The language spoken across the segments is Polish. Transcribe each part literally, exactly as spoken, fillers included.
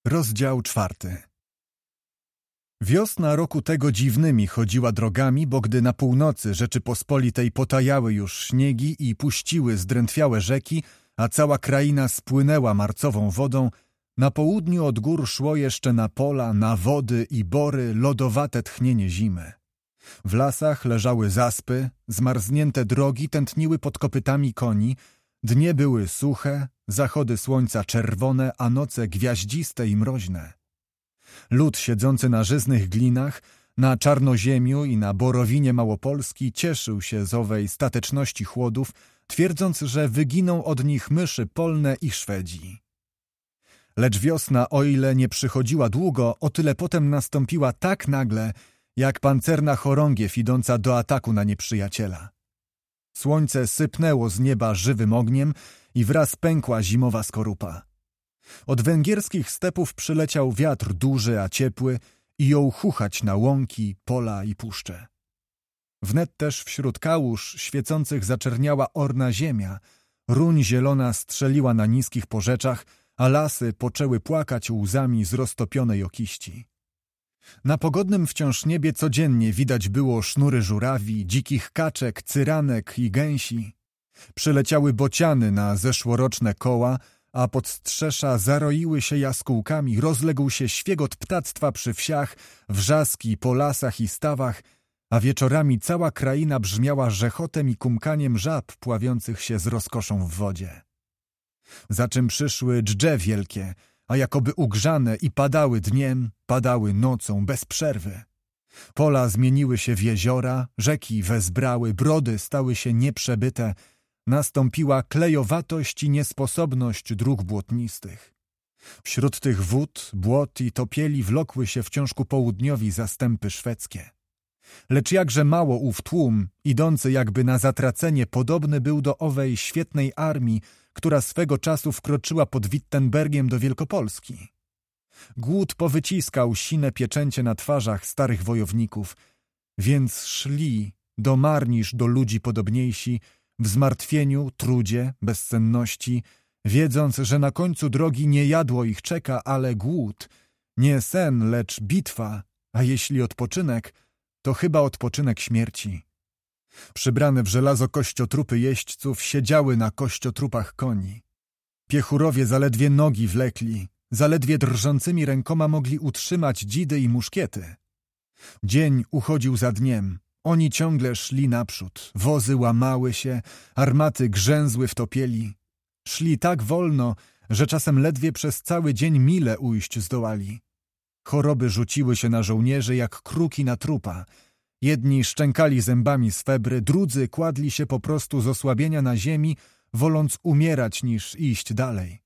Rozdział czwarty. Wiosna roku tego dziwnymi chodziła drogami, bo gdy na północy Rzeczypospolitej potajały już śniegi i puściły zdrętwiałe rzeki, a cała kraina spłynęła marcową wodą, na południu od gór szło jeszcze na pola, na wody i bory lodowate tchnienie zimy. W lasach leżały zaspy, zmarznięte drogi tętniły pod kopytami koni, dnie były suche, zachody słońca czerwone, a noce gwiaździste i mroźne. Lud siedzący na żyznych glinach, na czarnoziemiu i na borowinie Małopolski cieszył się z owej stateczności chłodów, twierdząc, że wyginą od nich myszy polne i Szwedzi. Lecz wiosna, o ile nie przychodziła długo, o tyle potem nastąpiła tak nagle, jak pancerna chorągiew idąca do ataku na nieprzyjaciela. Słońce sypnęło z nieba żywym ogniem i wraz pękła zimowa skorupa. Od węgierskich stepów przyleciał wiatr duży, a ciepły i jął chuchać na łąki, pola i puszcze. Wnet też wśród kałuż świecących zaczerniała orna ziemia, ruń zielona strzeliła na niskich porzeczach, a lasy poczęły płakać łzami z roztopionej okiści. Na pogodnym wciąż niebie codziennie widać było sznury żurawi, dzikich kaczek, cyranek i gęsi. Przyleciały bociany na zeszłoroczne koła, a podstrzesza zaroiły się jaskółkami, rozległ się świegot ptactwa przy wsiach, wrzaski po lasach i stawach, a wieczorami cała kraina brzmiała rzechotem i kumkaniem żab pławiących się z rozkoszą w wodzie. Za czym przyszły dżdże wielkie, a jakoby ugrzane i padały dniem, padały nocą bez przerwy. Pola zmieniły się w jeziora, rzeki wezbrały, brody stały się nieprzebyte, nastąpiła klejowatość i niesposobność dróg błotnistych. Wśród tych wód, błot i topieli wlokły się wciąż ku południowi zastępy szwedzkie. Lecz jakże mało ów tłum, idący jakby na zatracenie, podobny był do owej świetnej armii, która swego czasu wkroczyła pod Wittenbergiem do Wielkopolski. Głód powyciskał sine pieczęcie na twarzach starych wojowników, więc szli do marniż do ludzi podobniejsi, w zmartwieniu, trudzie, bezsenności, wiedząc, że na końcu drogi nie jadło ich czeka, ale głód, nie sen, lecz bitwa, a jeśli odpoczynek, to chyba odpoczynek śmierci. Przybrane w żelazo kościotrupy jeźdźców siedziały na kościotrupach koni. Piechurowie zaledwie nogi wlekli, zaledwie drżącymi rękoma mogli utrzymać dzidy i muszkiety. Dzień uchodził za dniem, oni ciągle szli naprzód, wozy łamały się, armaty grzęzły w topieli. Szli tak wolno, że czasem ledwie przez cały dzień mile ujść zdołali. Choroby rzuciły się na żołnierzy jak kruki na trupa. Jedni szczękali zębami z febry, drudzy kładli się po prostu z osłabienia na ziemi, woląc umierać niż iść dalej.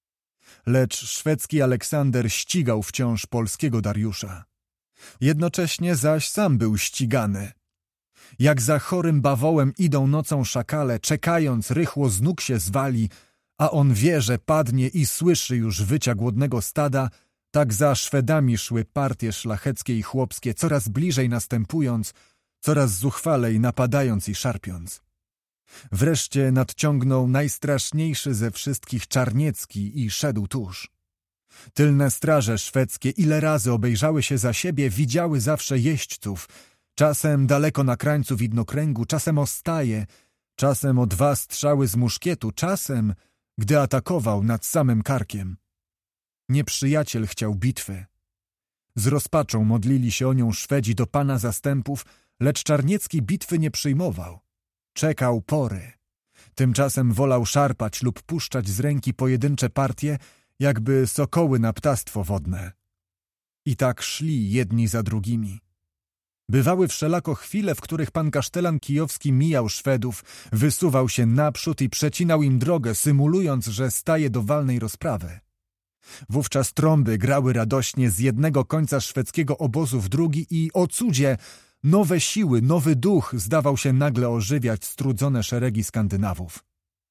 Lecz szwedzki Aleksander ścigał wciąż polskiego Dariusza. Jednocześnie zaś sam był ścigany. Jak za chorym bawołem idą nocą szakale, czekając rychło z nóg się zwali, a on wie, że padnie i słyszy już wycia głodnego stada, tak za Szwedami szły partie szlacheckie i chłopskie, coraz bliżej następując, coraz zuchwalej napadając i szarpiąc. Wreszcie nadciągnął najstraszniejszy ze wszystkich Czarniecki i szedł tuż. Tylne straże szwedzkie ile razy obejrzały się za siebie, widziały zawsze jeźdźców, czasem daleko na krańcu widnokręgu, czasem o staje, czasem o dwa strzały z muszkietu, czasem, gdy atakował nad samym karkiem. Nieprzyjaciel chciał bitwy. Z rozpaczą modlili się o nią Szwedzi do pana zastępów, lecz Czarniecki bitwy nie przyjmował. Czekał pory. Tymczasem wolał szarpać lub puszczać z ręki pojedyncze partie, jakby sokoły na ptactwo wodne. I tak szli jedni za drugimi. Bywały wszelako chwile, w których pan kasztelan kijowski mijał Szwedów, wysuwał się naprzód i przecinał im drogę, symulując, że staje do walnej rozprawy. Wówczas trąby grały radośnie z jednego końca szwedzkiego obozu w drugi i, o cudzie, nowe siły, nowy duch zdawał się nagle ożywiać strudzone szeregi Skandynawów.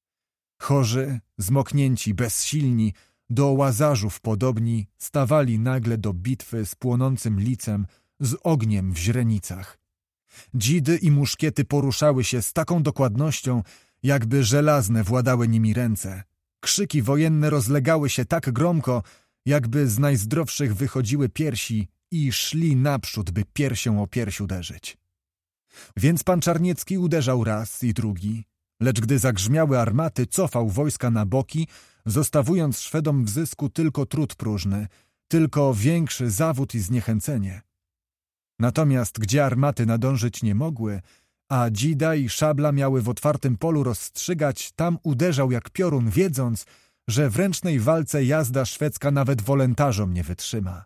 Chorzy, zmoknięci, bezsilni, do łazarzów podobni, stawali nagle do bitwy z płonącym licem, z ogniem w źrenicach. Dzidy i muszkiety poruszały się z taką dokładnością, jakby żelazne władały nimi ręce. Krzyki wojenne rozlegały się tak gromko, jakby z najzdrowszych wychodziły piersi i szli naprzód, by piersią o pierś uderzyć. Więc pan Czarniecki uderzał raz i drugi, lecz gdy zagrzmiały armaty, cofał wojska na boki, zostawiając Szwedom w zysku tylko trud próżny, tylko większy zawód i zniechęcenie. Natomiast gdzie armaty nadążyć nie mogły, a dzida i szabla miały w otwartym polu rozstrzygać, tam uderzał jak piorun, wiedząc, że w ręcznej walce jazda szwedzka nawet wolontarzom nie wytrzyma.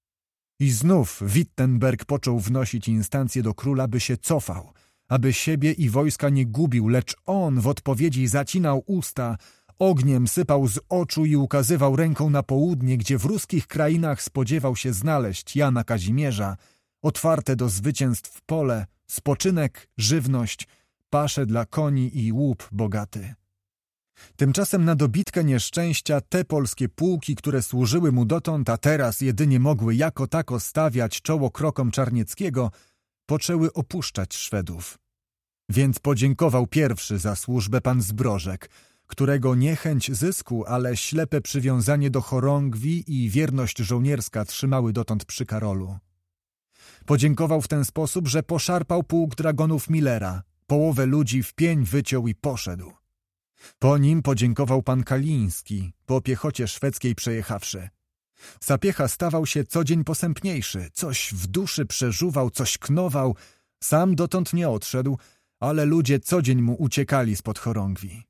I znów Wittenberg począł wnosić instancje do króla, by się cofał, aby siebie i wojska nie gubił, lecz on w odpowiedzi zacinał usta, ogniem sypał z oczu i ukazywał ręką na południe, gdzie w ruskich krainach spodziewał się znaleźć Jana Kazimierza, otwarte do zwycięstw pole, spoczynek, żywność, pasze dla koni i łup bogaty. Tymczasem na dobitkę nieszczęścia te polskie pułki, które służyły mu dotąd, a teraz jedynie mogły jako tako stawiać czoło krokom Czarnieckiego, poczęły opuszczać Szwedów. Więc podziękował pierwszy za służbę pan Zbrożek, którego nie chęć zysku, ale ślepe przywiązanie do chorągwi i wierność żołnierska trzymały dotąd przy Karolu. Podziękował w ten sposób, że poszarpał pułk dragonów Millera, połowę ludzi w pień wyciął i poszedł. Po nim podziękował pan Kaliński, po piechocie szwedzkiej przejechawszy. Sapiecha stawał się co dzień posępniejszy, coś w duszy przeżuwał, coś knował, sam dotąd nie odszedł, ale ludzie co dzień mu uciekali spod chorągwi.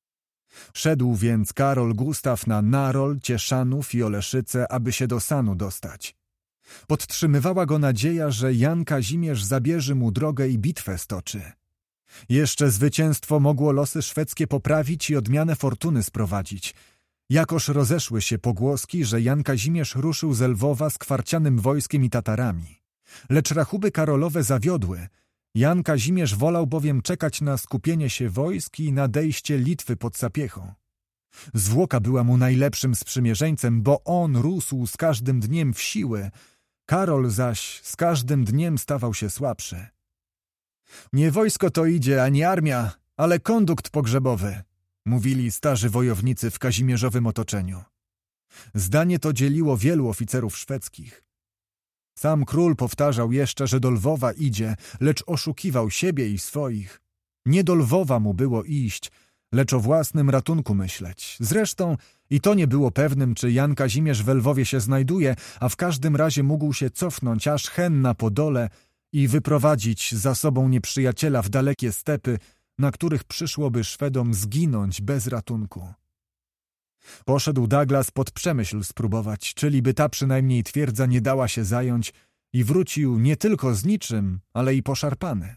Szedł więc Karol Gustaw na Narol, Cieszanów i Oleszyce, aby się do sanu dostać. Podtrzymywała go nadzieja, że Jan Kazimierz zabierze mu drogę i bitwę stoczy. Jeszcze zwycięstwo mogło losy szwedzkie poprawić i odmianę fortuny sprowadzić. Jakoż rozeszły się pogłoski, że Jan Kazimierz ruszył z Lwowa z kwarcianym wojskiem i Tatarami. Lecz rachuby karolowe zawiodły. Jan Kazimierz wolał bowiem czekać na skupienie się wojsk i nadejście Litwy pod Sapiechą. Zwłoka była mu najlepszym sprzymierzeńcem, bo on rósł z każdym dniem w siły, Karol zaś z każdym dniem stawał się słabszy. Nie wojsko to idzie, ani armia, ale kondukt pogrzebowy, mówili starzy wojownicy w kazimierzowym otoczeniu. Zdanie to dzieliło wielu oficerów szwedzkich. Sam król powtarzał jeszcze, że do Lwowa idzie, lecz oszukiwał siebie i swoich. Nie do Lwowa mu było iść, lecz o własnym ratunku myśleć. Zresztą i to nie było pewnym, czy Jan Kazimierz w Lwowie się znajduje, a w każdym razie mógł się cofnąć aż hen na Podole i wyprowadzić za sobą nieprzyjaciela w dalekie stepy, na których przyszłoby Szwedom zginąć bez ratunku. Poszedł Douglas pod Przemyśl spróbować, czyli by ta przynajmniej twierdza nie dała się zająć, i wrócił nie tylko z niczym, ale i poszarpany.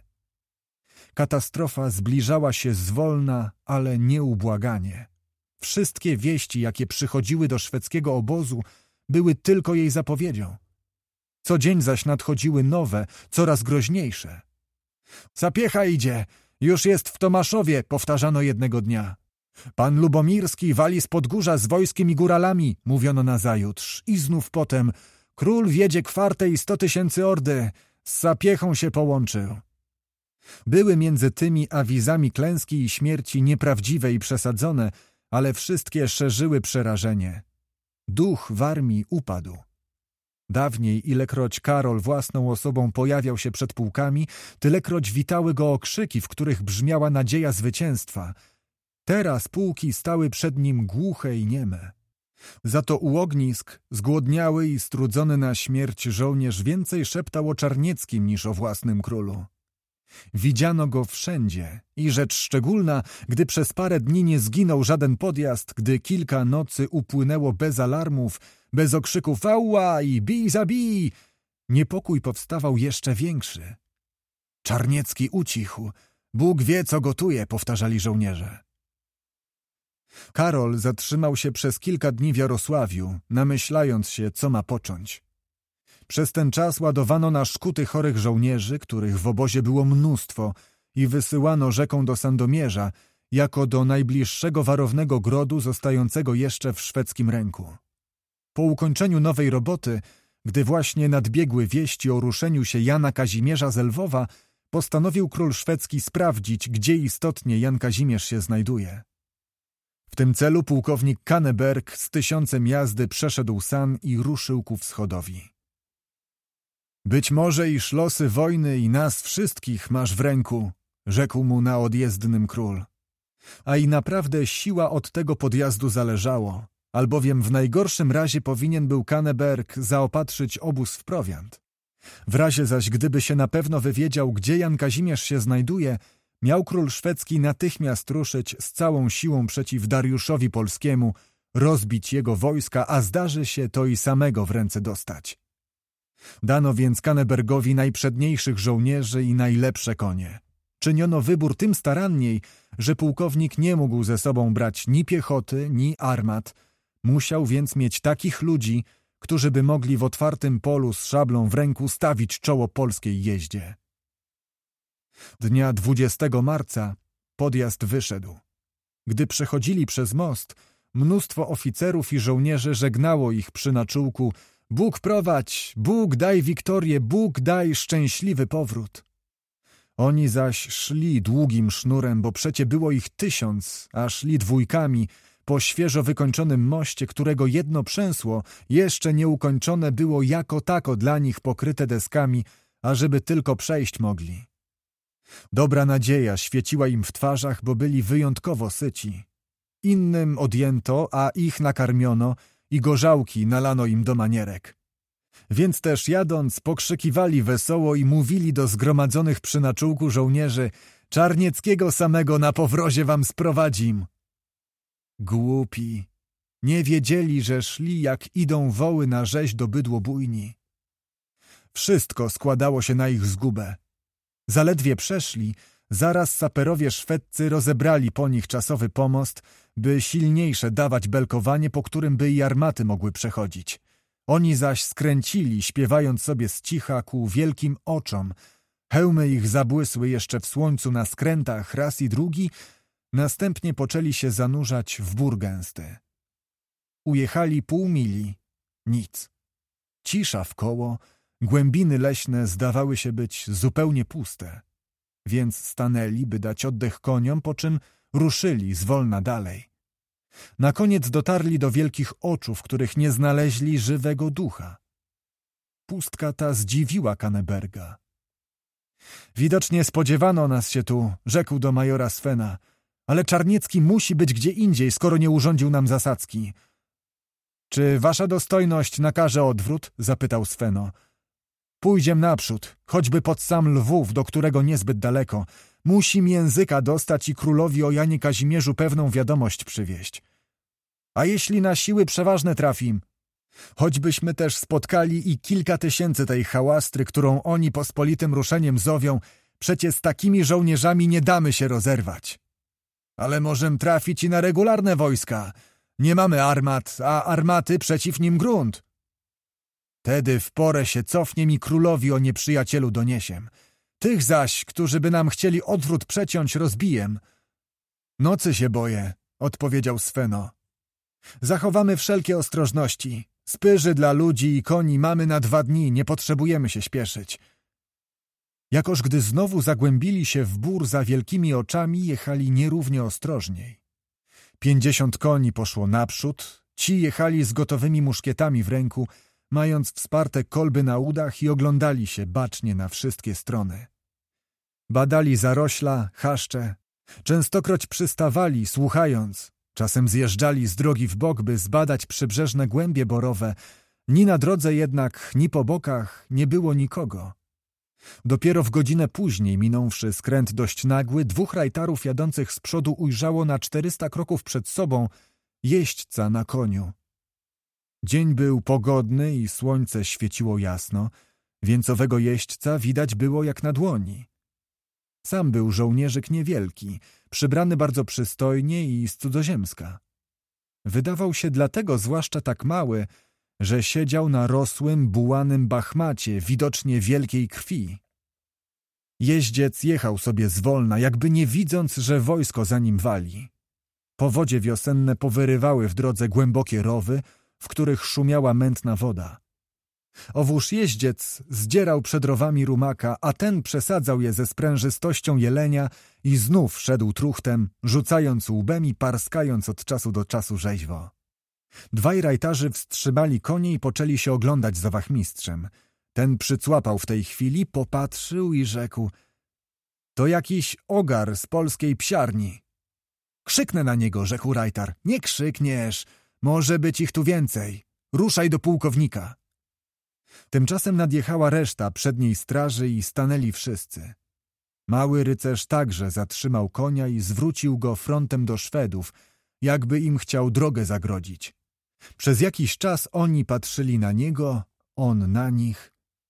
Katastrofa zbliżała się zwolna, ale nieubłaganie. Wszystkie wieści, jakie przychodziły do szwedzkiego obozu, były tylko jej zapowiedzią. Co dzień zaś nadchodziły nowe, coraz groźniejsze. Sapiecha idzie, już jest w Tomaszowie, powtarzano jednego dnia. Pan Lubomirski wali z Podgórza z wojskiem i góralami, mówiono nazajutrz. I znów potem, król wiedzie kwartę i sto tysięcy ordy, z Sapiechą się połączył. Były między tymi awizami klęski i śmierci nieprawdziwe i przesadzone, ale wszystkie szerzyły przerażenie. Duch w armii upadł. Dawniej, ilekroć Karol własną osobą pojawiał się przed pułkami, tylekroć witały go okrzyki, w których brzmiała nadzieja zwycięstwa. Teraz pułki stały przed nim głuche i nieme. Za to u ognisk, zgłodniały i strudzony na śmierć żołnierz więcej szeptał o Czarnieckim niż o własnym królu. Widziano go wszędzie i rzecz szczególna, gdy przez parę dni nie zginął żaden podjazd, gdy kilka nocy upłynęło bez alarmów, bez okrzyków ała i bij zabij, niepokój powstawał jeszcze większy. Czarniecki ucichł, Bóg wie co gotuje, powtarzali żołnierze. Karol zatrzymał się przez kilka dni w Jarosławiu, namyślając się, co ma począć. Przez ten czas ładowano na szkuty chorych żołnierzy, których w obozie było mnóstwo, i wysyłano rzeką do Sandomierza, jako do najbliższego warownego grodu zostającego jeszcze w szwedzkim ręku. Po ukończeniu nowej roboty, gdy właśnie nadbiegły wieści o ruszeniu się Jana Kazimierza z Lwowa, postanowił król szwedzki sprawdzić, gdzie istotnie Jan Kazimierz się znajduje. W tym celu pułkownik Kanneberg z tysiącem jazdy przeszedł san i ruszył ku wschodowi. Być może iż losy wojny i nas wszystkich masz w ręku, rzekł mu na odjezdnym król. A i naprawdę siła od tego podjazdu zależało, albowiem w najgorszym razie powinien był Kanneberg zaopatrzyć obóz w prowiant. W razie zaś, gdyby się na pewno wywiedział, gdzie Jan Kazimierz się znajduje, miał król szwedzki natychmiast ruszyć z całą siłą przeciw Dariuszowi Polskiemu, rozbić jego wojska, a zdarzy się to i samego w ręce dostać. Dano więc Kannebergowi najprzedniejszych żołnierzy i najlepsze konie. Czyniono wybór tym staranniej, że pułkownik nie mógł ze sobą brać ni piechoty, ni armat. Musiał więc mieć takich ludzi, którzy by mogli w otwartym polu z szablą w ręku stawić czoło polskiej jeździe. Dnia dwudziestego marca podjazd wyszedł. Gdy przechodzili przez most, mnóstwo oficerów i żołnierzy żegnało ich przy naczółku: Bóg prowadź, Bóg daj wiktorię, Bóg daj szczęśliwy powrót. Oni zaś szli długim sznurem, bo przecie było ich tysiąc, a szli dwójkami po świeżo wykończonym moście, którego jedno przęsło jeszcze nieukończone było jako tako dla nich pokryte deskami, ażeby tylko przejść mogli. Dobra nadzieja świeciła im w twarzach, bo byli wyjątkowo syci. Innym odjęto, a ich nakarmiono i gorzałki nalano im do manierek. Więc też jadąc pokrzykiwali wesoło i mówili do zgromadzonych przy naczółku żołnierzy: Czarnieckiego samego na powrozie wam sprowadzim. Głupi, nie wiedzieli, że szli jak idą woły na rzeź do bydłobójni. Wszystko składało się na ich zgubę. Zaledwie przeszli, zaraz saperowie szwedzcy rozebrali po nich czasowy pomost, by silniejsze dawać belkowanie, po którym by i armaty mogły przechodzić. Oni zaś skręcili, śpiewając sobie z cicha ku wielkim oczom. Hełmy ich zabłysły jeszcze w słońcu na skrętach raz i drugi, następnie poczęli się zanurzać w bór gęsty. Ujechali pół mili. Nic. Cisza wkoło, głębiny leśne zdawały się być zupełnie puste. Więc stanęli, by dać oddech koniom, po czym ruszyli zwolna dalej. Na koniec dotarli do wielkich oczu, w których nie znaleźli żywego ducha. Pustka ta zdziwiła Kanneberga. Widocznie spodziewano nas się tu, rzekł do majora Svena, ale Czarniecki musi być gdzie indziej, skoro nie urządził nam zasadzki. Czy wasza dostojność nakaże odwrót? Zapytał Sveno. Pójdziem naprzód, choćby pod sam Lwów, do którego niezbyt daleko. Musim języka dostać i królowi o Janie Kazimierzu pewną wiadomość przywieźć. A jeśli na siły przeważne trafim? Choćbyśmy też spotkali i kilka tysięcy tej hałastry, którą oni pospolitym ruszeniem zowią, przecie z takimi żołnierzami nie damy się rozerwać. Ale możem trafić i na regularne wojska. Nie mamy armat, a armaty przeciw nim grunt. Tedy w porę się cofniem i królowi o nieprzyjacielu doniesiem. Tych zaś, którzy by nam chcieli odwrót przeciąć, rozbijem. Nocy się boję, odpowiedział Sveno. Zachowamy wszelkie ostrożności. Spyży dla ludzi i koni mamy na dwa dni, nie potrzebujemy się śpieszyć. Jakoż gdy znowu zagłębili się w bór za wielkimi oczami, jechali nierównie ostrożniej. Pięćdziesiąt koni poszło naprzód, ci jechali z gotowymi muszkietami w ręku, mając wsparte kolby na udach i oglądali się bacznie na wszystkie strony. Badali zarośla, chaszcze, częstokroć przystawali, słuchając, czasem zjeżdżali z drogi w bok, by zbadać przybrzeżne głębie borowe, ni na drodze jednak, ni po bokach nie było nikogo. Dopiero w godzinę później, minąwszy skręt dość nagły, dwóch rajtarów jadących z przodu ujrzało na czterysta kroków przed sobą jeźdźca na koniu. Dzień był pogodny i słońce świeciło jasno, więc owego jeźdźca widać było jak na dłoni. Sam był żołnierzyk niewielki, przybrany bardzo przystojnie i z cudzoziemska. Wydawał się dlatego zwłaszcza tak mały, że siedział na rosłym, bułanym bachmacie, widocznie wielkiej krwi. Jeździec jechał sobie zwolna, jakby nie widząc, że wojsko za nim wali. Powodzie wiosenne powyrywały w drodze głębokie rowy, w których szumiała mętna woda. Owóż jeździec zdzierał przed rowami rumaka, a ten przesadzał je ze sprężystością jelenia i znów szedł truchtem, rzucając łbem i parskając od czasu do czasu rzeźwo. Dwaj rajtarzy wstrzymali konie i poczęli się oglądać za wachmistrzem. Ten przycłapał w tej chwili, popatrzył i rzekł: to jakiś ogar z polskiej psiarni. Krzyknę na niego, rzekł rajtar. Nie krzykniesz, może być ich tu więcej. Ruszaj do pułkownika. Tymczasem nadjechała reszta przedniej straży i stanęli wszyscy. Mały rycerz także zatrzymał konia i zwrócił go frontem do Szwedów, jakby im chciał drogę zagrodzić. Przez jakiś czas oni patrzyli na niego, on na nich.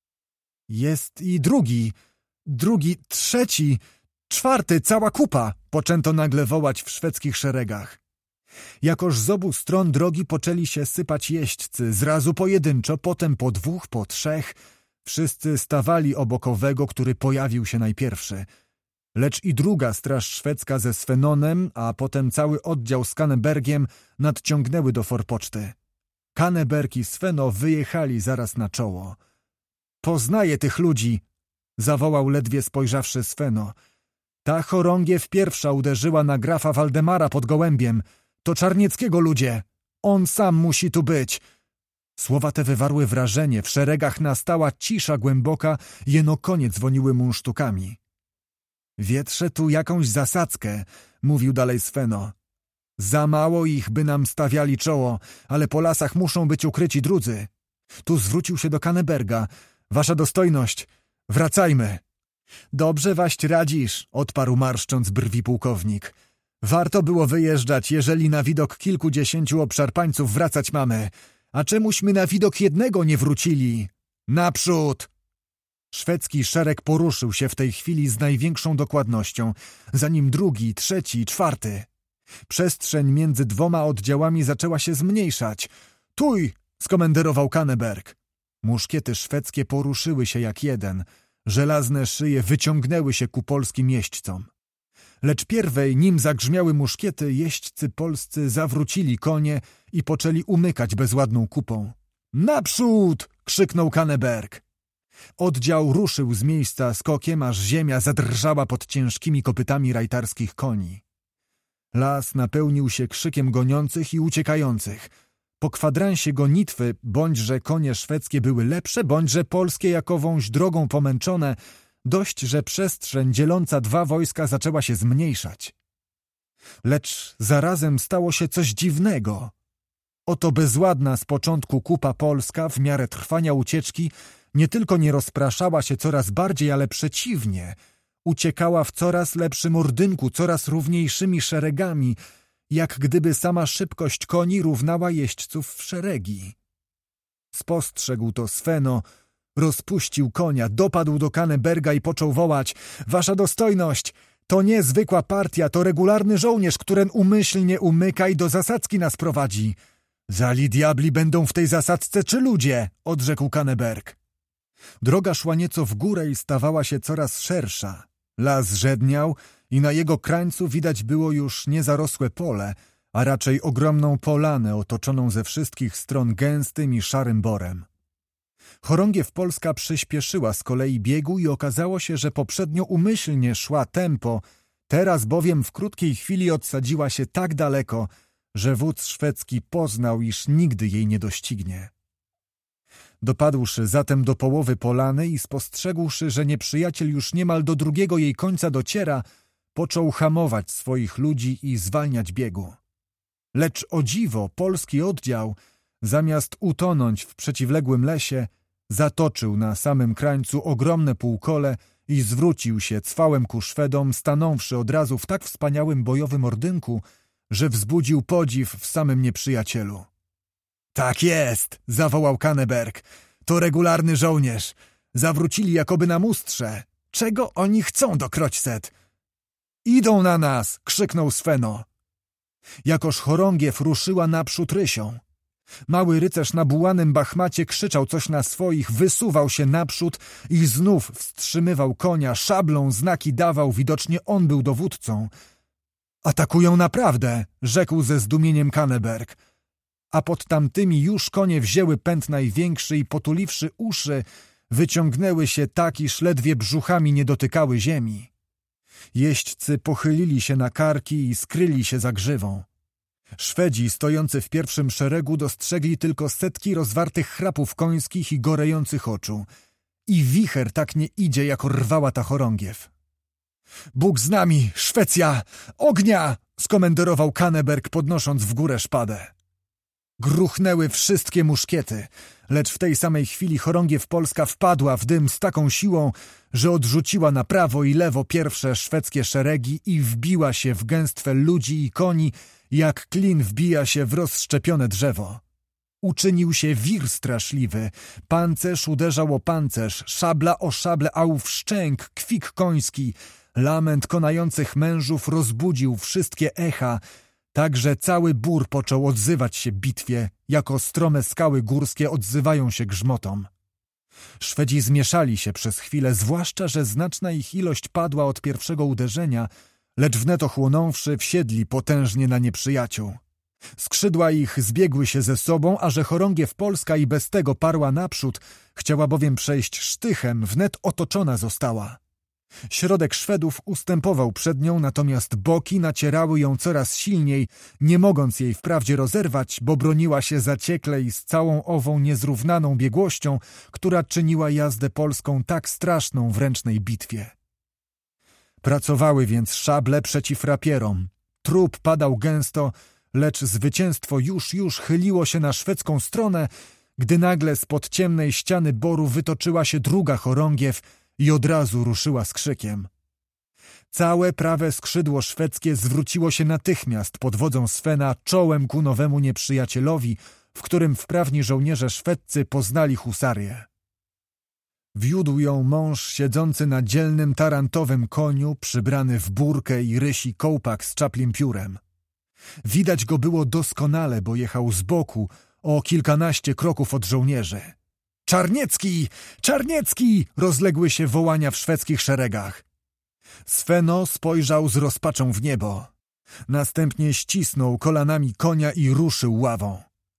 Jest i drugi, drugi, trzeci, czwarty, cała kupa, poczęto nagle wołać w szwedzkich szeregach. Jakoż z obu stron drogi poczęli się sypać jeźdźcy, zrazu pojedynczo, potem po dwóch, po trzech. Wszyscy stawali obok owego, który pojawił się najpierwszy. Lecz i druga straż szwedzka ze Svenonem, a potem cały oddział z Kannebergiem nadciągnęły do forpoczty. Kanneberg i Sveno wyjechali zaraz na czoło. Poznaję tych ludzi, zawołał ledwie spojrzawszy Sveno. Ta chorągiew pierwsza uderzyła na grafa Waldemara pod gołębiem. To Czarnieckiego ludzie. On sam musi tu być. Słowa te wywarły wrażenie. W szeregach nastała cisza głęboka, jeno konie dzwoniły munsztukami. Wietrze tu jakąś zasadzkę, mówił dalej Sveno. Za mało ich, by nam stawiali czoło, ale po lasach muszą być ukryci drudzy. Tu zwrócił się do Kanneberga. Wasza dostojność, wracajmy. Dobrze waść radzisz, odparł marszcząc brwi pułkownik. Warto było wyjeżdżać, jeżeli na widok kilkudziesięciu obszarpańców wracać mamy. A czemuśmy na widok jednego nie wrócili? Naprzód! Szwedzki szereg poruszył się w tej chwili z największą dokładnością, za nim drugi, trzeci, czwarty. Przestrzeń między dwoma oddziałami zaczęła się zmniejszać. Tuj! Skomenderował Kanneberg. Muszkiety szwedzkie poruszyły się jak jeden. Żelazne szyje wyciągnęły się ku polskim jeźdźcom. Lecz pierwej, nim zagrzmiały muszkiety, jeźdźcy polscy zawrócili konie i poczęli umykać bezładną kupą. Naprzód! Krzyknął Kanneberg. Oddział ruszył z miejsca skokiem, aż ziemia zadrżała pod ciężkimi kopytami rajtarskich koni. Las napełnił się krzykiem goniących i uciekających. Po kwadransie gonitwy, bądźże konie szwedzkie były lepsze, bądźże polskie jakowąś drogą pomęczone, dość, że przestrzeń dzieląca dwa wojska zaczęła się zmniejszać. Lecz zarazem stało się coś dziwnego. Oto bezładna z początku kupa polska w miarę trwania ucieczki nie tylko nie rozpraszała się coraz bardziej, ale przeciwnie, uciekała w coraz lepszym ordynku, coraz równiejszymi szeregami, jak gdyby sama szybkość koni równała jeźdźców w szeregi. Spostrzegł to Sveno, rozpuścił konia, dopadł do Kanneberga i począł wołać: Wasza dostojność, to nie zwykła partia, to regularny żołnierz, któren umyślnie umyka i do zasadzki nas prowadzi. Zali diabli będą w tej zasadzce czy ludzie? Odrzekł Kanneberg. Droga szła nieco w górę i stawała się coraz szersza. Las żedniał i na jego krańcu widać było już niezarosłe pole, a raczej ogromną polanę otoczoną ze wszystkich stron gęstym i szarym borem. Chorągiew polska przyspieszyła z kolei biegu i okazało się, że poprzednio umyślnie szła tempo, teraz bowiem w krótkiej chwili odsadziła się tak daleko, że wódz szwedzki poznał, iż nigdy jej nie doścignie. Dopadłszy zatem do połowy polany i spostrzegłszy, że nieprzyjaciel już niemal do drugiego jej końca dociera, począł hamować swoich ludzi i zwalniać biegu. Lecz o dziwo polski oddział, zamiast utonąć w przeciwległym lesie, zatoczył na samym krańcu ogromne półkole i zwrócił się cwałem ku Szwedom, stanąwszy od razu w tak wspaniałym bojowym ordynku, że wzbudził podziw w samym nieprzyjacielu. Tak jest, zawołał Kanneberg. To regularny żołnierz. Zawrócili jakoby na mustrze. Czego oni chcą do Kroćset? Idą na nas, krzyknął Sveno. Jakoż chorągiew ruszyła naprzód rysią. Mały rycerz na bułanym bachmacie krzyczał coś na swoich, wysuwał się naprzód i znów wstrzymywał konia, szablą znaki dawał, widocznie on był dowódcą. Atakują naprawdę, rzekł ze zdumieniem Kanneberg. a pod tamtymi już konie wzięły pęd największy i potuliwszy uszy, wyciągnęły się tak, iż ledwie brzuchami nie dotykały ziemi. Jeźdźcy pochylili się na karki i skryli się za grzywą. Szwedzi stojący w pierwszym szeregu dostrzegli tylko setki rozwartych chrapów końskich i gorejących oczu. I wicher tak nie idzie, jak rwała ta chorągiew. Bóg z nami, Szwecja! Ognia! Skomenderował Kanneberg, podnosząc w górę szpadę. Gruchnęły wszystkie muszkiety, lecz w tej samej chwili chorągiew polska wpadła w dym z taką siłą, że odrzuciła na prawo i lewo pierwsze szwedzkie szeregi i wbiła się w gęstwę ludzi i koni, jak klin wbija się w rozszczepione drzewo. Uczynił się wir straszliwy, pancerz uderzał o pancerz, szabla o szablę, a ów szczęk, kwik koński, lament konających mężów rozbudził wszystkie echa, tak że cały bór począł odzywać się bitwie, jako strome skały górskie odzywają się grzmotom. Szwedzi zmieszali się przez chwilę, zwłaszcza że znaczna ich ilość padła od pierwszego uderzenia, lecz wnet ochłonąwszy wsiedli potężnie na nieprzyjaciół. Skrzydła ich zbiegły się ze sobą, a że chorągiew polska i bez tego parła naprzód, chciała bowiem przejść sztychem, wnet otoczona została. Środek Szwedów ustępował przed nią, natomiast boki nacierały ją coraz silniej, nie mogąc jej wprawdzie rozerwać, bo broniła się zaciekle i z całą ową niezrównaną biegłością, która czyniła jazdę polską tak straszną w ręcznej bitwie. Pracowały więc szable przeciw rapierom. Trup padał gęsto, lecz zwycięstwo już, już chyliło się na szwedzką stronę, gdy nagle spod ciemnej ściany boru wytoczyła się druga chorągiew i od razu ruszyła z krzykiem. Całe prawe skrzydło szwedzkie zwróciło się natychmiast pod wodzą Svena czołem ku nowemu nieprzyjacielowi, w którym wprawni żołnierze szwedzcy poznali husarię. Wiódł ją mąż siedzący na dzielnym tarantowym koniu, przybrany w burkę i rysi kołpak z czaplim piórem. Widać go było doskonale, bo jechał z boku, o kilkanaście kroków od żołnierzy. Czarniecki! Czarniecki! Rozległy się wołania w szwedzkich szeregach. Sveno spojrzał z rozpaczą w niebo. Następnie ścisnął kolanami konia i ruszył ławą.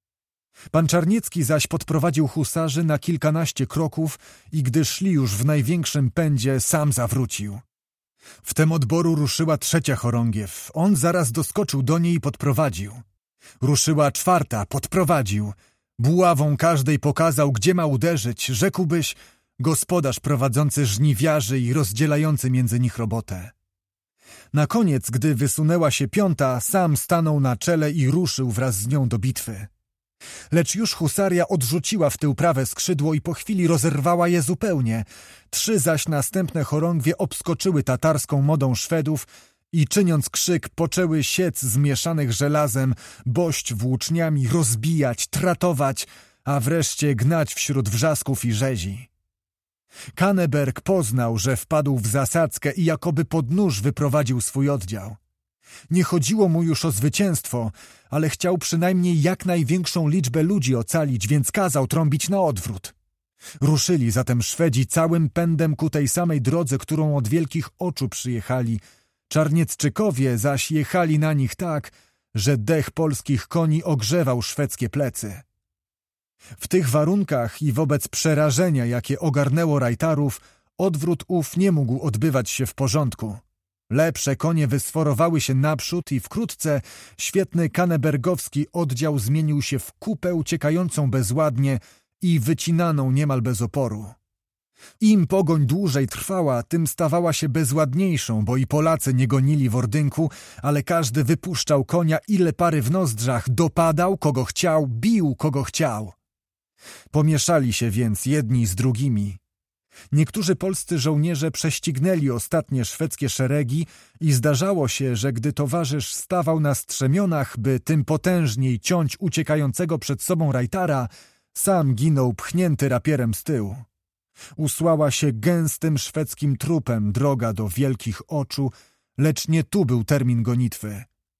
Pan Czarniecki zaś podprowadził husarzy na kilkanaście kroków i gdy szli już w największym pędzie, sam zawrócił. Wtem od boru ruszyła trzecia chorągiew. On zaraz doskoczył do niej i podprowadził. Ruszyła czwarta, podprowadził. Buławą każdej pokazał, gdzie ma uderzyć, rzekłbyś, gospodarz prowadzący żniwiarzy i rozdzielający między nich robotę. Na koniec, gdy wysunęła się piąta, sam stanął na czele i ruszył wraz z nią do bitwy. Lecz już husaria odrzuciła w tył prawe skrzydło i po chwili rozerwała je zupełnie. Trzy zaś następne chorągwie obskoczyły tatarską modą Szwedów i czyniąc krzyk poczęły siec zmieszanych żelazem, bość włóczniami, rozbijać, tratować, a wreszcie gnać wśród wrzasków i rzezi. Kanneberg poznał, że wpadł w zasadzkę i jakoby pod nóż wyprowadził swój oddział. Nie chodziło mu już o zwycięstwo, ale chciał przynajmniej jak największą liczbę ludzi ocalić, więc kazał trąbić na odwrót. Ruszyli zatem Szwedzi całym pędem ku tej samej drodze, którą od Wielkich Oczu przyjechali. Czarniecczykowie zaś jechali na nich tak, że dech polskich koni ogrzewał szwedzkie plecy. W tych warunkach i wobec przerażenia, jakie ogarnęło rajtarów, odwrót ów nie mógł odbywać się w porządku. Lepsze konie wysforowały się naprzód i wkrótce świetny kannebergowski oddział zmienił się w kupę uciekającą bezładnie i wycinaną niemal bez oporu. Im pogoń dłużej trwała, tym stawała się bezładniejszą, bo i Polacy nie gonili w ordynku, ale każdy wypuszczał konia ile pary w nozdrzach, dopadał kogo chciał, bił kogo chciał. Pomieszali się więc jedni z drugimi. Niektórzy polscy żołnierze prześcignęli ostatnie szwedzkie szeregi i zdarzało się, że gdy towarzysz stawał na strzemionach, by tym potężniej ciąć uciekającego przed sobą rajtara, sam ginął pchnięty rapierem z tyłu. Usłała się gęstym szwedzkim trupem droga do Wielkich Oczu, lecz nie tu był termin gonitwy.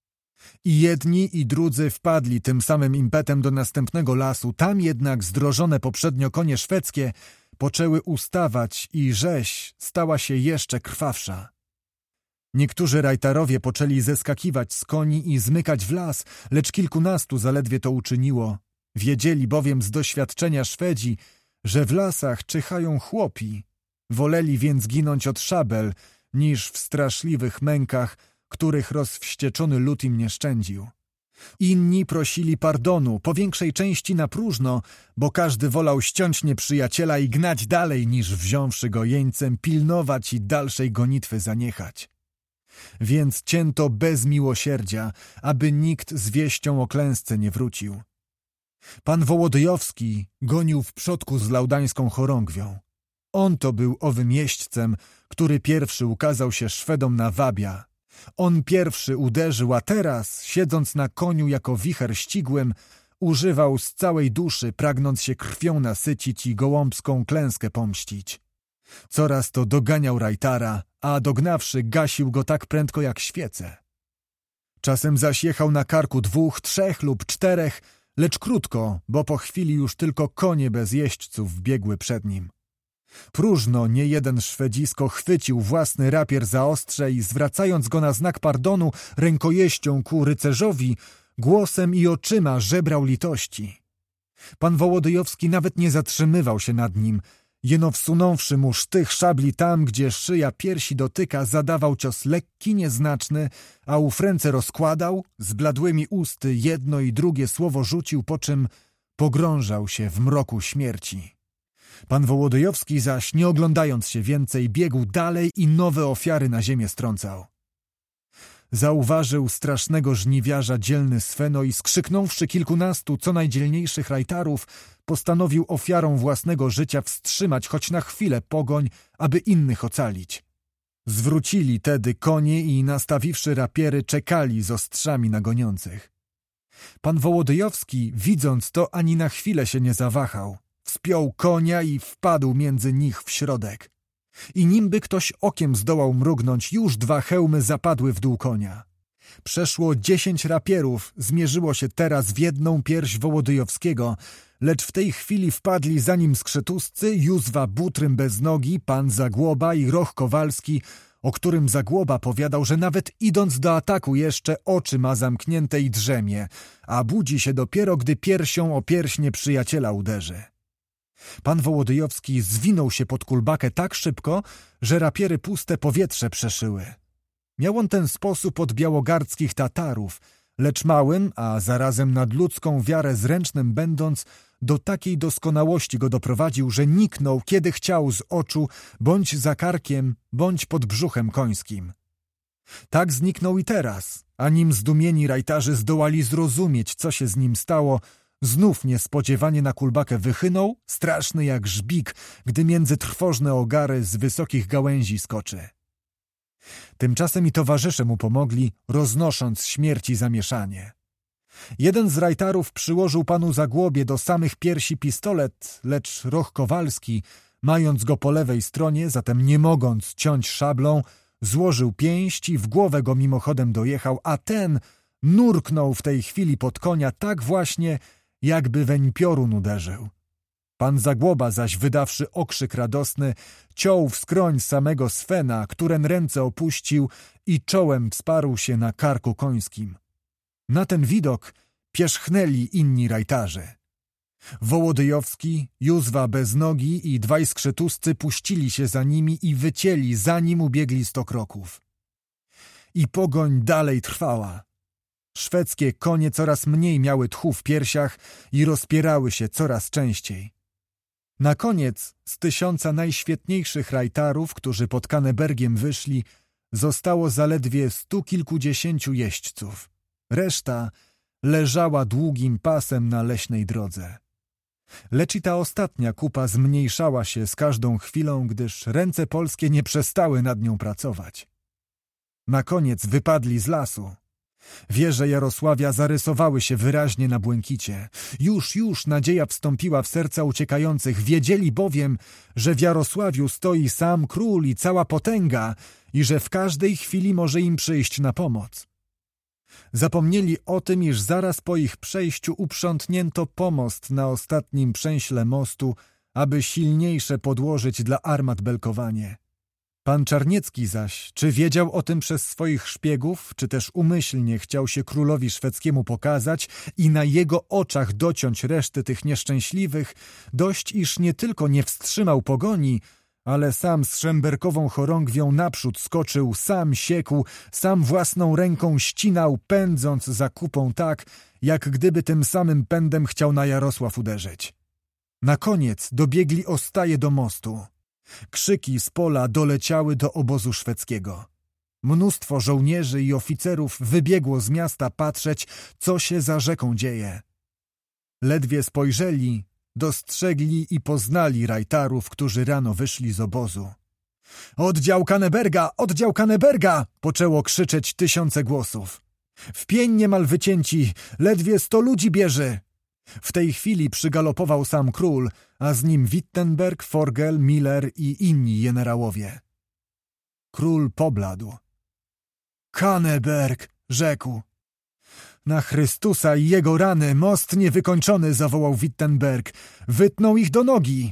I jedni i drudzy wpadli tym samym impetem do następnego lasu, tam jednak zdrożone poprzednio konie szwedzkie poczęły ustawać i rzeź stała się jeszcze krwawsza. Niektórzy rajtarowie poczęli zeskakiwać z koni i zmykać w las, lecz kilkunastu zaledwie to uczyniło. Wiedzieli bowiem z doświadczenia Szwedzi, że w lasach czyhają chłopi. Woleli więc ginąć od szabel, niż w straszliwych mękach, których rozwścieczony lud im nie szczędził. Inni prosili pardonu, po większej części na próżno, bo każdy wolał ściąć nieprzyjaciela i gnać dalej, niż wziąwszy go jeńcem pilnować i dalszej gonitwy zaniechać. Więc cięto bez miłosierdzia, aby nikt z wieścią o klęsce nie wrócił. Pan Wołodyjowski gonił w przodku z laudańską chorągwią. On to był owym jeźdźcem, który pierwszy ukazał się Szwedom na Wabia. On pierwszy uderzył, a teraz, siedząc na koniu jako wicher ścigłym, używał z całej duszy, pragnąc się krwią nasycić i gołąbską klęskę pomścić. Coraz to doganiał rajtara, a dognawszy gasił go tak prędko jak świece. Czasem zaś jechał na karku dwóch, trzech lub czterech, lecz krótko, bo po chwili już tylko konie bez jeźdźców biegły przed nim. Próżno nie jeden szwedzisko chwycił własny rapier za ostrze i zwracając go na znak pardonu rękojeścią ku rycerzowi, głosem i oczyma żebrał litości. Pan Wołodyjowski nawet nie zatrzymywał się nad nim, jeno wsunąwszy mu sztych szabli tam, gdzie szyja piersi dotyka, zadawał cios lekki, nieznaczny, a ów ręce rozkładał, z bladłymi usty jedno i drugie słowo rzucił, po czym pogrążał się w mroku śmierci. Pan Wołodyjowski zaś, nie oglądając się więcej, biegł dalej i nowe ofiary na ziemię strącał. Zauważył strasznego żniwiarza dzielny Sweno i skrzyknąwszy kilkunastu co najdzielniejszych rajtarów, postanowił ofiarą własnego życia wstrzymać choć na chwilę pogoń, aby innych ocalić. Zwrócili tedy konie i nastawiwszy rapiery czekali z ostrzami na goniących. Pan Wołodyjowski, widząc to, ani na chwilę się nie zawahał. Wspiął konia i wpadł między nich w środek. I nimby ktoś okiem zdołał mrugnąć, już dwa hełmy zapadły w dół konia. Przeszło dziesięć rapierów, zmierzyło się teraz w jedną pierś Wołodyjowskiego, lecz w tej chwili wpadli za nim skrzetuscy, Józwa Butrym bez nogi, pan Zagłoba i Roch Kowalski, o którym Zagłoba powiadał, że nawet idąc do ataku jeszcze oczy ma zamknięte i drzemie, a budzi się dopiero, gdy piersią o pierś nieprzyjaciela uderzy. Pan Wołodyjowski zwinął się pod kulbakę tak szybko, że rapiery puste powietrze przeszyły. Miał on ten sposób od białogardzkich Tatarów, lecz małym, a zarazem nadludzką wiarę zręcznym będąc, do takiej doskonałości go doprowadził, że niknął, kiedy chciał, z oczu, bądź za karkiem, bądź pod brzuchem końskim. Tak zniknął i teraz, a nim zdumieni rajtarzy zdołali zrozumieć, co się z nim stało, znów niespodziewanie na kulbakę wychynął, straszny jak żbik, gdy między trwożne ogary z wysokich gałęzi skoczy. Tymczasem i towarzysze mu pomogli, roznosząc śmierci zamieszanie. Jeden z rajtarów przyłożył panu Zagłobie do samych piersi pistolet, lecz Roch Kowalski, mając go po lewej stronie, zatem nie mogąc ciąć szablą, złożył pięść i w głowę go mimochodem dojechał, a ten nurknął w tej chwili pod konia tak właśnie, jakby weń piorun uderzył. Pan Zagłoba zaś, wydawszy okrzyk radosny, ciął w skroń samego Swena, któren ręce opuścił i czołem wsparł się na karku końskim. Na ten widok pierzchnęli inni rajtarze. Wołodyjowski, Józwa bez nogi i dwaj skrzetuscy puścili się za nimi i wycięli, zanim ubiegli sto kroków. I pogoń dalej trwała. Szwedzkie konie coraz mniej miały tchu w piersiach i rozpierały się coraz częściej. Na koniec z tysiąca najświetniejszych rajtarów, którzy pod Kanebergiem wyszli, zostało zaledwie stu kilkudziesięciu jeźdźców. Reszta leżała długim pasem na leśnej drodze. Lecz i ta ostatnia kupa zmniejszała się z każdą chwilą, gdyż ręce polskie nie przestały nad nią pracować. Na koniec wypadli z lasu. Wieże Jarosławia zarysowały się wyraźnie na błękicie. Już, już nadzieja wstąpiła w serca uciekających. Wiedzieli bowiem, że w Jarosławiu stoi sam król i cała potęga i że w każdej chwili może im przyjść na pomoc. Zapomnieli o tym, iż zaraz po ich przejściu uprzątnięto pomost na ostatnim przęśle mostu, aby silniejsze podłożyć dla armat belkowanie. Pan Czarniecki zaś, czy wiedział o tym przez swoich szpiegów, czy też umyślnie chciał się królowi szwedzkiemu pokazać i na jego oczach dociąć reszty tych nieszczęśliwych, dość iż nie tylko nie wstrzymał pogoni, ale sam z szemberkową chorągwią naprzód skoczył, sam siekł, sam własną ręką ścinał, pędząc za kupą tak, jak gdyby tym samym pędem chciał na Jarosław uderzyć. Na koniec dobiegli ostaje do mostu. Krzyki z pola doleciały do obozu szwedzkiego. Mnóstwo żołnierzy i oficerów wybiegło z miasta patrzeć, co się za rzeką dzieje. Ledwie spojrzeli, dostrzegli i poznali rajtarów, którzy rano wyszli z obozu. Oddział Kanneberga! Oddział Kanneberga! Poczęło krzyczeć tysiące głosów. W pień niemal wycięci, ledwie sto ludzi bierze. W tej chwili przygalopował sam król, a z nim Wittenberg, Forgel, Miller i inni generałowie. Król pobladł. Kanneberg! Rzekł. Na Chrystusa i jego rany most niewykończony, zawołał Wittenberg. Wytnął ich do nogi.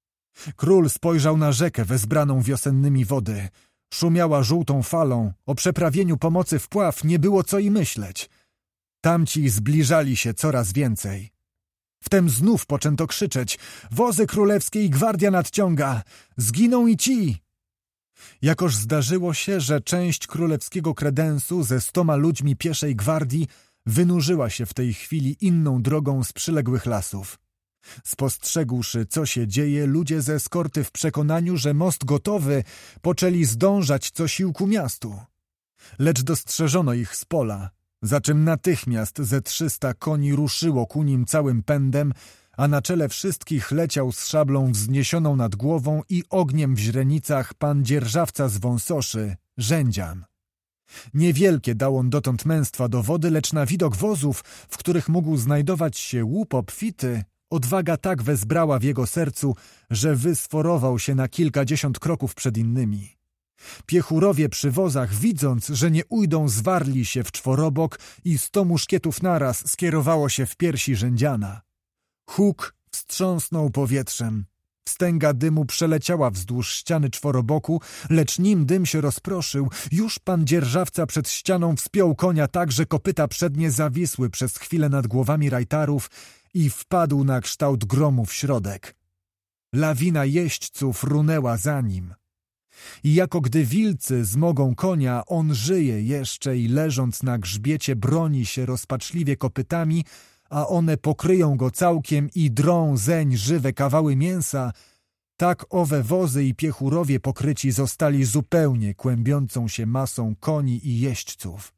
Król spojrzał na rzekę wezbraną wiosennymi wody. Szumiała żółtą falą, o przeprawieniu pomocy wpław nie było co i myśleć. Tamci zbliżali się coraz więcej. Wtem znów poczęto krzyczeć: wozy królewskie i gwardia nadciąga! Zginą i ci! Jakoż zdarzyło się, że część królewskiego kredensu ze stoma ludźmi pieszej gwardii wynurzyła się w tej chwili inną drogą z przyległych lasów. Spostrzegłszy, co się dzieje, ludzie ze eskorty w przekonaniu, że most gotowy, poczęli zdążać co sił ku miastu. Lecz dostrzeżono ich z pola, za czym natychmiast ze trzysta koni ruszyło ku nim całym pędem, a na czele wszystkich leciał z szablą wzniesioną nad głową i ogniem w źrenicach pan dzierżawca z Wąsoszy, Rzędzian. Niewielkie dał on dotąd męstwa do wody, lecz na widok wozów, w których mógł znajdować się łup obfity, odwaga tak wezbrała w jego sercu, że wysforował się na kilkadziesiąt kroków przed innymi. Piechurowie przy wozach, widząc, że nie ujdą, zwarli się w czworobok i sto muszkietów naraz skierowało się w piersi Rzędziana. Huk wstrząsnął powietrzem. Wstęga dymu przeleciała wzdłuż ściany czworoboku, lecz nim dym się rozproszył, już pan dzierżawca przed ścianą wspiął konia tak, że kopyta przednie zawisły przez chwilę nad głowami rajtarów i wpadł na kształt gromu w środek. Lawina jeźdźców runęła za nim. I jako gdy wilcy zmogą konia, on żyje jeszcze i leżąc na grzbiecie broni się rozpaczliwie kopytami, a one pokryją go całkiem i drą zeń żywe kawały mięsa, tak owe wozy i piechurowie pokryci zostali zupełnie kłębiącą się masą koni i jeźdźców.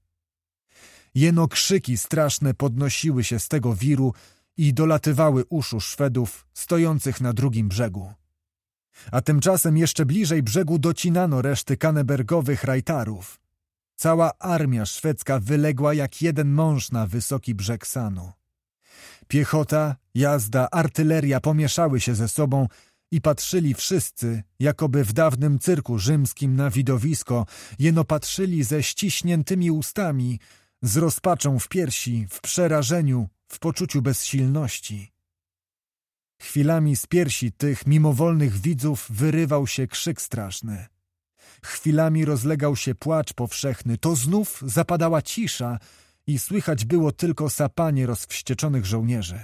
Jeno krzyki straszne podnosiły się z tego wiru i dolatywały uszu Szwedów stojących na drugim brzegu. A tymczasem jeszcze bliżej brzegu docinano reszty kannebergowych rajtarów. Cała armia szwedzka wyległa jak jeden mąż na wysoki brzeg Sanu. Piechota, jazda, artyleria pomieszały się ze sobą i patrzyli wszyscy, jakoby w dawnym cyrku rzymskim na widowisko, jeno patrzyli ze ściśniętymi ustami, z rozpaczą w piersi, w przerażeniu, w poczuciu bezsilności. Chwilami z piersi tych mimowolnych widzów wyrywał się krzyk straszny. Chwilami rozlegał się płacz powszechny, to znów zapadała cisza i słychać było tylko sapanie rozwścieczonych żołnierzy.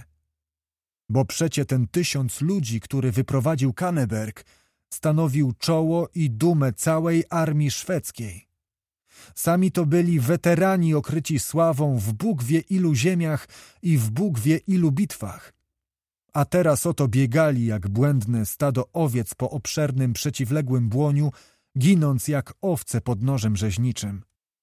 Bo przecie ten tysiąc ludzi, który wyprowadził Kanneberg, stanowił czoło i dumę całej armii szwedzkiej. Sami to byli weterani okryci sławą w Bóg wie ilu ziemiach i w Bóg wie ilu bitwach. A teraz oto biegali jak błędne stado owiec po obszernym, przeciwległym błoniu, ginąc jak owce pod nożem rzeźniczym.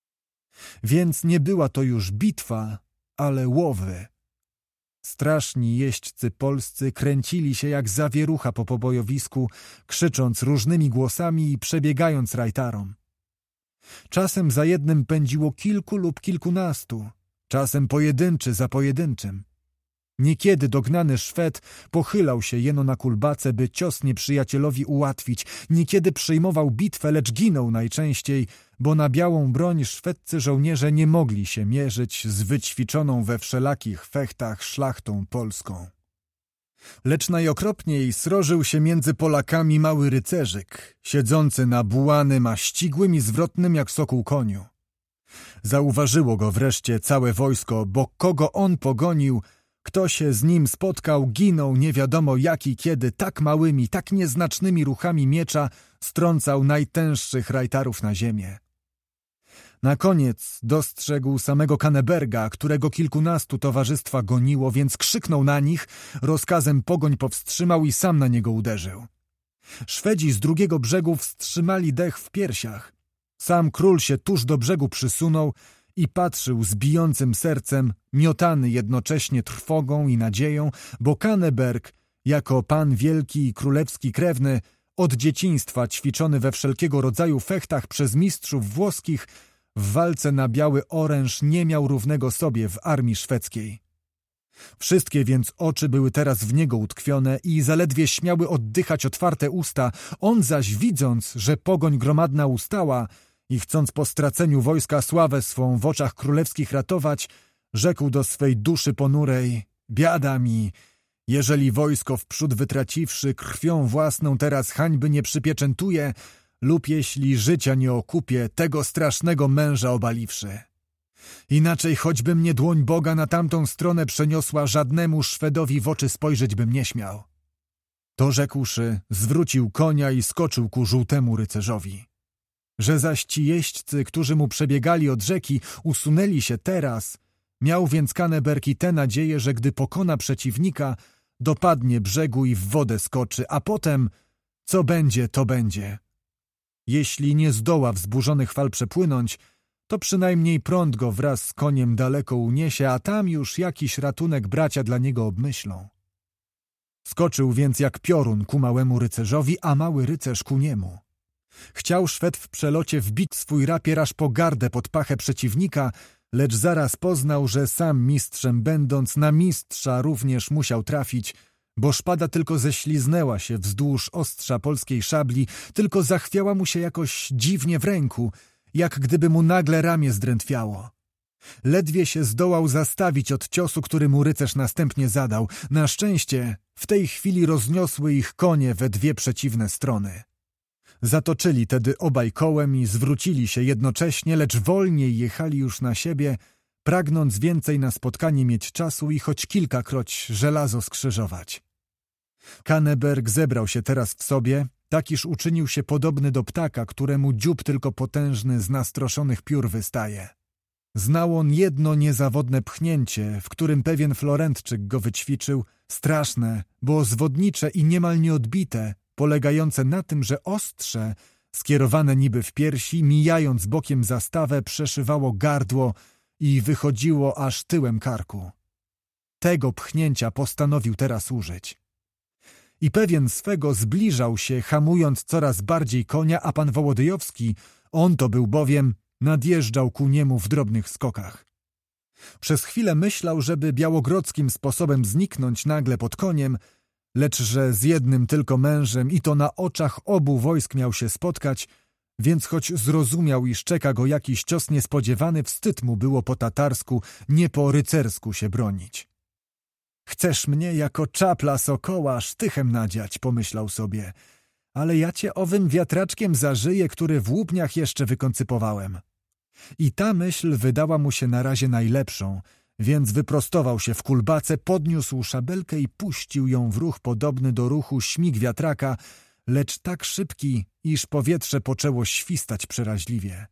Więc nie była to już bitwa, ale łowy. Straszni jeźdźcy polscy kręcili się jak zawierucha po pobojowisku, krzycząc różnymi głosami i przebiegając rajtarom. Czasem za jednym pędziło kilku lub kilkunastu, czasem pojedynczy za pojedynczym. Niekiedy dognany Szwed pochylał się jeno na kulbace, by cios nieprzyjacielowi ułatwić. Niekiedy przyjmował bitwę, lecz ginął najczęściej, bo na białą broń szwedzcy żołnierze nie mogli się mierzyć z wyćwiczoną we wszelakich fechtach szlachtą polską. Lecz najokropniej srożył się między Polakami mały rycerzyk, siedzący na bułanym, a ścigłym i zwrotnym jak sokół koniu. Zauważyło go wreszcie całe wojsko, bo kogo on pogonił, kto się z nim spotkał, ginął nie wiadomo jak i kiedy, tak małymi, tak nieznacznymi ruchami miecza strącał najtęższych rajtarów na ziemię. Na koniec dostrzegł samego Kaneberga, którego kilkunastu towarzystwa goniło, więc krzyknął na nich, rozkazem pogoń powstrzymał i sam na niego uderzył. Szwedzi z drugiego brzegu wstrzymali dech w piersiach. Sam król się tuż do brzegu przysunął i patrzył z bijącym sercem, miotany jednocześnie trwogą i nadzieją, bo Kaneberg, jako pan wielki i królewski krewny, od dzieciństwa ćwiczony we wszelkiego rodzaju fechtach przez mistrzów włoskich, w walce na biały oręż nie miał równego sobie w armii szwedzkiej. Wszystkie więc oczy były teraz w niego utkwione i zaledwie śmiały oddychać otwarte usta, on zaś widząc, że pogoń gromadna ustała i chcąc po straceniu wojska sławę swą w oczach królewskich ratować, rzekł do swej duszy ponurej: biada mi, jeżeli wojsko wprzód wytraciwszy krwią własną teraz hańby nie przypieczętuje, lub jeśli życia nie okupie, tego strasznego męża obaliwszy. Inaczej choćby mnie dłoń Boga na tamtą stronę przeniosła, żadnemu Szwedowi w oczy spojrzeć bym nie śmiał. To rzekłszy, zwrócił konia i skoczył ku żółtemu rycerzowi. Że zaś ci jeźdźcy, którzy mu przebiegali od rzeki, usunęli się teraz, miał więc Kaneberg i tę nadzieję, że gdy pokona przeciwnika, dopadnie brzegu i w wodę skoczy, a potem, co będzie, to będzie. Jeśli nie zdoła wzburzonych fal przepłynąć, to przynajmniej prąd go wraz z koniem daleko uniesie, a tam już jakiś ratunek bracia dla niego obmyślą. Skoczył więc jak piorun ku małemu rycerzowi, a mały rycerz ku niemu. Chciał Szwed w przelocie wbić swój rapier aż po gardę pod pachę przeciwnika, lecz zaraz poznał, że sam mistrzem będąc na mistrza również musiał trafić, bo szpada tylko ześliznęła się wzdłuż ostrza polskiej szabli, tylko zachwiała mu się jakoś dziwnie w ręku, jak gdyby mu nagle ramię zdrętwiało. Ledwie się zdołał zastawić od ciosu, który mu rycerz następnie zadał. Na szczęście w tej chwili rozniosły ich konie we dwie przeciwne strony. Zatoczyli tedy obaj kołem i zwrócili się jednocześnie, lecz wolniej jechali już na siebie, pragnąc więcej na spotkanie mieć czasu i choć kilkakroć żelazo skrzyżować. Kaneberg zebrał się teraz w sobie, tak iż uczynił się podobny do ptaka, któremu dziób tylko potężny z nastroszonych piór wystaje. Znał on jedno niezawodne pchnięcie, w którym pewien Florentczyk go wyćwiczył, straszne, bo zwodnicze i niemal nieodbite, polegające na tym, że ostrze, skierowane niby w piersi, mijając bokiem zastawę, przeszywało gardło i wychodziło aż tyłem karku. Tego pchnięcia postanowił teraz użyć. I pewien swego zbliżał się, hamując coraz bardziej konia, a pan Wołodyjowski, on to był bowiem, nadjeżdżał ku niemu w drobnych skokach. Przez chwilę myślał, żeby białogrodzkim sposobem zniknąć nagle pod koniem, lecz że z jednym tylko mężem i to na oczach obu wojsk miał się spotkać, więc choć zrozumiał, iż czeka go jakiś cios niespodziewany, wstyd mu było po tatarsku, nie po rycersku się bronić. Chcesz mnie jako czapla sokoła sztychem nadziać, pomyślał sobie, ale ja cię owym wiatraczkiem zażyję, który w łupniach jeszcze wykoncypowałem. I ta myśl wydała mu się na razie najlepszą, więc wyprostował się w kulbace, podniósł szabelkę i puścił ją w ruch podobny do ruchu śmig wiatraka, lecz tak szybki, iż powietrze poczęło świstać przeraźliwie.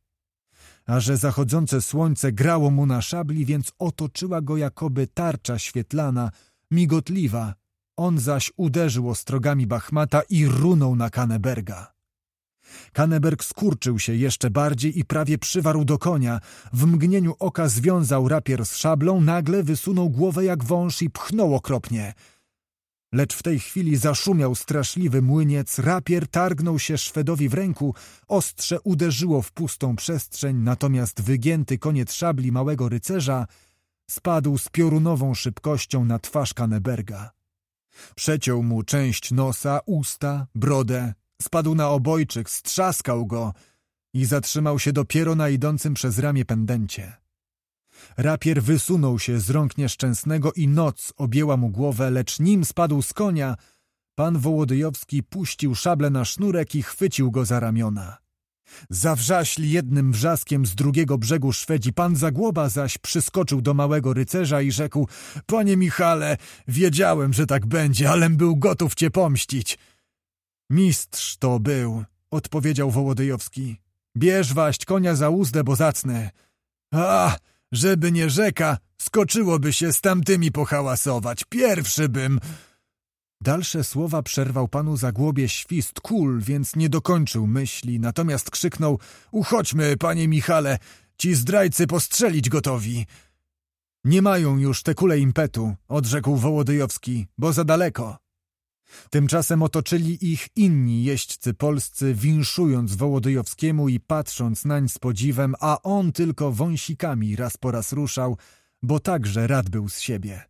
A że zachodzące słońce grało mu na szabli, więc otoczyła go jakoby tarcza świetlana, migotliwa. On zaś uderzył ostrogami Bachmata i runął na Kaneberga. Kaneberg skurczył się jeszcze bardziej i prawie przywarł do konia. W mgnieniu oka związał rapier z szablą, nagle wysunął głowę jak wąż i pchnął okropnie. Lecz w tej chwili zaszumiał straszliwy młyniec, rapier targnął się Szwedowi w ręku, ostrze uderzyło w pustą przestrzeń, natomiast wygięty koniec szabli małego rycerza spadł z piorunową szybkością na twarz Kaneberga. Przeciął mu część nosa, usta, brodę, spadł na obojczyk, strzaskał go i zatrzymał się dopiero na idącym przez ramię pędencie. Rapier wysunął się z rąk nieszczęsnego i noc objęła mu głowę, lecz nim spadł z konia, pan Wołodyjowski puścił szablę na sznurek i chwycił go za ramiona. Zawrzaśli jednym wrzaskiem z drugiego brzegu Szwedzi, pan Zagłoba zaś przyskoczył do małego rycerza i rzekł: Panie Michale, wiedziałem, że tak będzie, alem był gotów cię pomścić. Mistrz to był, odpowiedział Wołodyjowski. Bierz waść konia za uzdę, bo zacnę. A, żeby nie rzeka, skoczyłoby się z tamtymi pohałasować. Pierwszy bym... Dalsze słowa przerwał panu Zagłobie świst kul, więc nie dokończył myśli, natomiast krzyknął: Uchodźmy, panie Michale, ci zdrajcy postrzelić gotowi. Nie mają już te kule impetu, odrzekł Wołodyjowski, bo za daleko. Tymczasem otoczyli ich inni jeźdźcy polscy, winszując Wołodyjowskiemu i patrząc nań z podziwem, a on tylko wąsikami raz po raz ruszał, bo także rad był z siebie.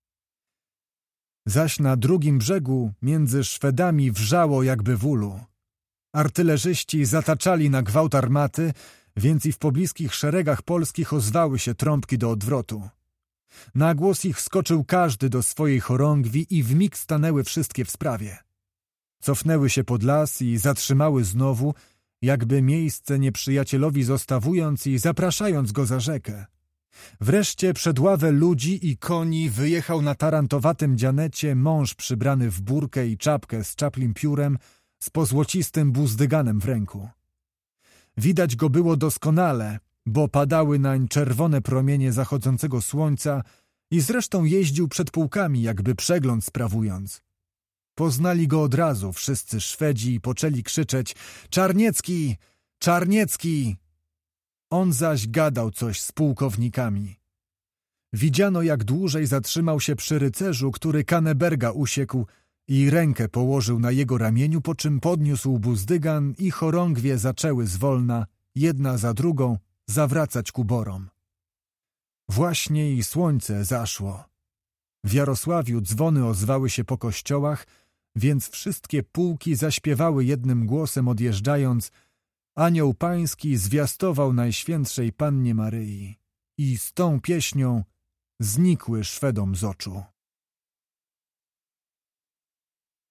Zaś na drugim brzegu między Szwedami wrzało jakby w ulu. Artylerzyści zataczali na gwałt armaty, więc i w pobliskich szeregach polskich ozwały się trąbki do odwrotu. Na głos ich skoczył każdy do swojej chorągwi i wmig stanęły wszystkie w sprawie. Cofnęły się pod las i zatrzymały znowu, jakby miejsce nieprzyjacielowi zostawując i zapraszając go za rzekę. Wreszcie przed ławę ludzi i koni wyjechał na tarantowatym dzianecie mąż przybrany w burkę i czapkę z czaplim piórem, z pozłocistym buzdyganem w ręku. Widać go było doskonale, bo padały nań czerwone promienie zachodzącego słońca i zresztą jeździł przed pułkami, jakby przegląd sprawując. Poznali go od razu wszyscy Szwedzi i poczęli krzyczeć: Czarniecki! Czarniecki! On zaś gadał coś z pułkownikami. Widziano, jak dłużej zatrzymał się przy rycerzu, który Kaneberga usiekł i rękę położył na jego ramieniu, po czym podniósł buzdygan i chorągwie zaczęły zwolna, jedna za drugą, zawracać ku borom. Właśnie i słońce zaszło. W Jarosławiu dzwony ozwały się po kościołach, więc wszystkie pułki zaśpiewały jednym głosem, odjeżdżając: Anioł Pański zwiastował Najświętszej Pannie Maryi i z tą pieśnią znikły Szwedom z oczu.